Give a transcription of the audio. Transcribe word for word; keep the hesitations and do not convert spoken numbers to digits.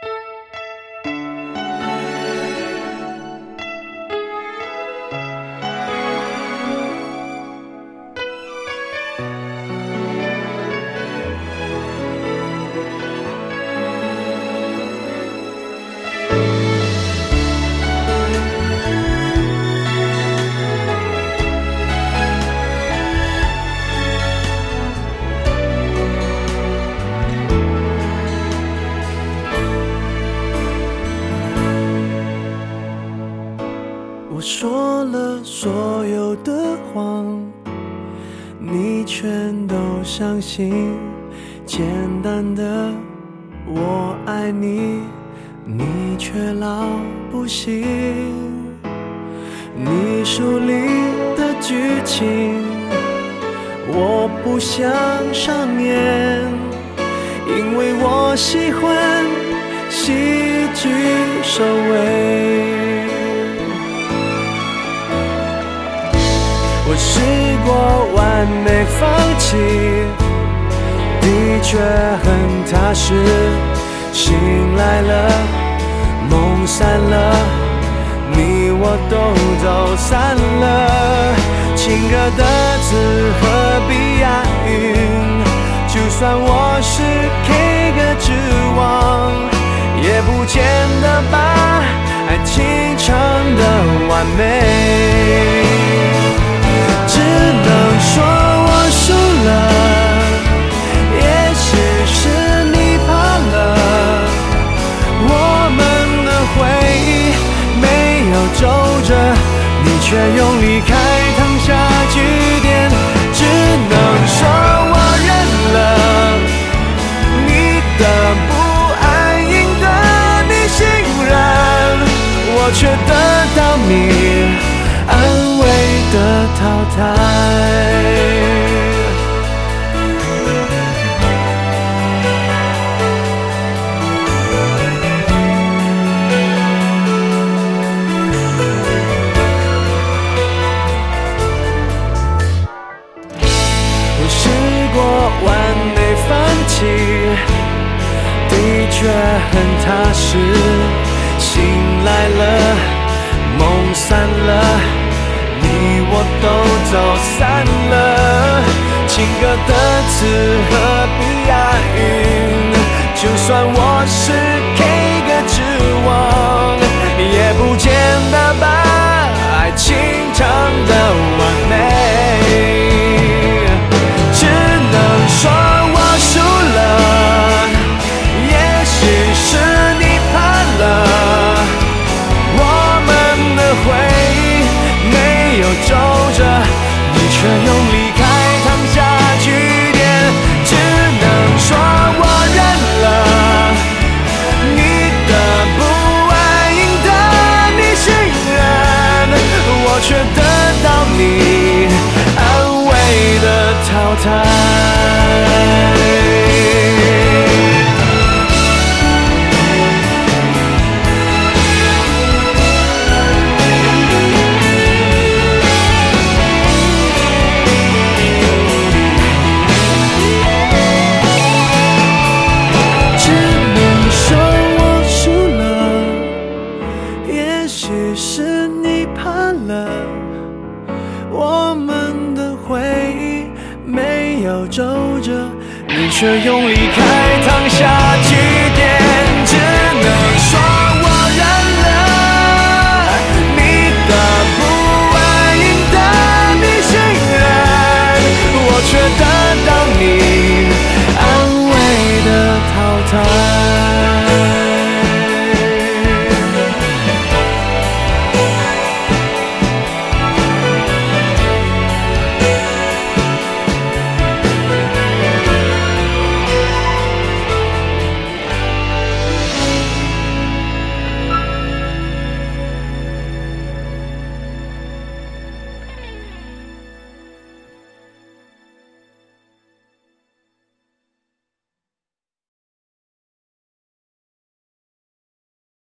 我说了所有的谎，你全都相信。简单的我爱你，你却老不信。你书里的剧情，我不想上演，因为我喜欢戏剧收尾。我试过完美放弃，的确很踏实。醒来了，梦散了，你我都走散了。情歌的字何必押韵？就算我是 K 歌之王，也不见得把爱情唱得完美。只能说我输了，也许是你怕了，我们的回忆没有皱着，你却用离开烫下句点。只能说我认了，你的不安赢得你信任，我却得到你安慰的淘汰。我试过完美放弃，的确很踏实。醒来了，梦散了，你我都走散了。情歌的词何必押韵？就算我是 K 歌之王，也不见得把爱情唱得完美。只能说我输了，也许是你怕了，我们的回忆没有皱着，你却用离开烫下句点。只能说我认了，你的不安赢得你信任，我却得到你安慰的淘汰。却用离开烫下